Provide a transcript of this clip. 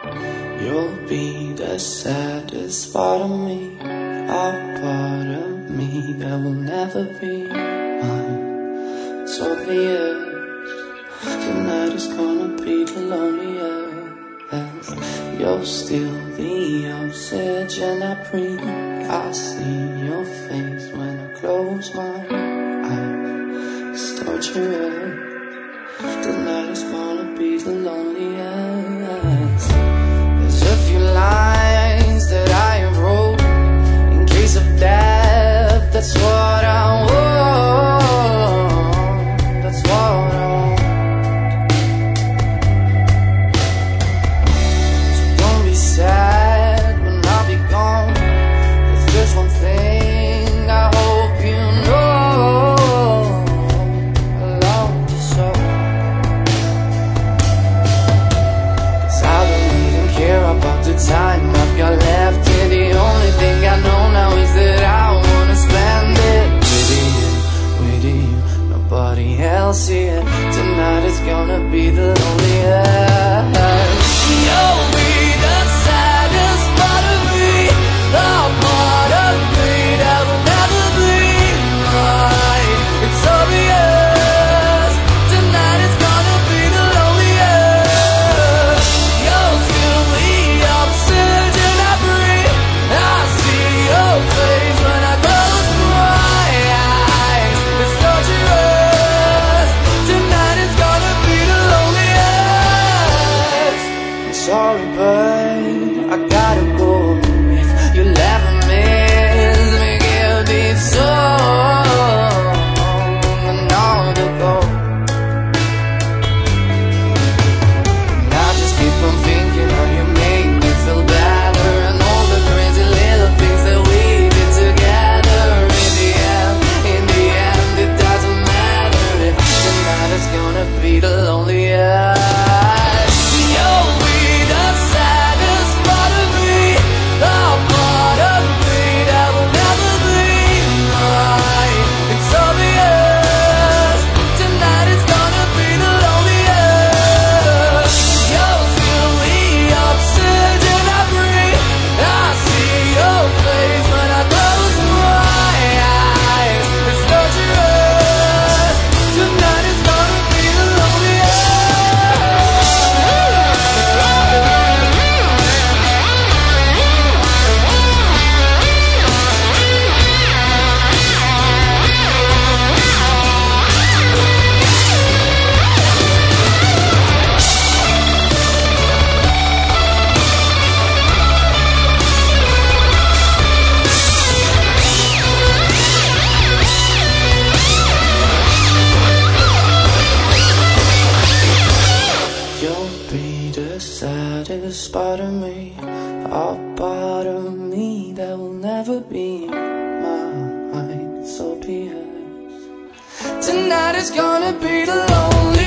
You'll be the saddest part of me, a part of me that will never be mine. It's obvious tonight is gonna be the loneliest. You're still the oxygen I breathe. I see your face when I close my eyes. It's torturous. Tonight is gonna be the loneliest. There's a few lines that I have wrote in case of death. That's what I want. That's what I want. So don't be sad when I'll be gone. There's just one thing I hope you know. I love you so. About the time I've got left here, the only thing I know now is that I wanna spend it with you, nobody else here. Tonight is gonna be the loneliest. You'll be the saddest part of me, the part of me that will never be mine. It's obvious, tonight is gonna be the loneliest. You'll still be oxygen I breathe. I see your face when I close my eyes. It's torturous. Tonight is gonna be the loneliest. I'm sorry, but I gotta go. If you'll ever miss me, give me some another go. And I just keep on thinking how you make me feel better, and all the crazy little things that we did together. In the end, it doesn't matter if tonight is gonna be the loneliest. You'll be the saddest part of me, the part of me that will never be mine. It's obvious, tonight is gonna be the loneliest. You'll still be oxygen I breathe. I see your face when I close my eyes. It's torturous. Tonight is gonna be the loneliest. You'll be the saddest part of me, a part of me that will never be mine. So be it. Tonight is gonna be the loneliest.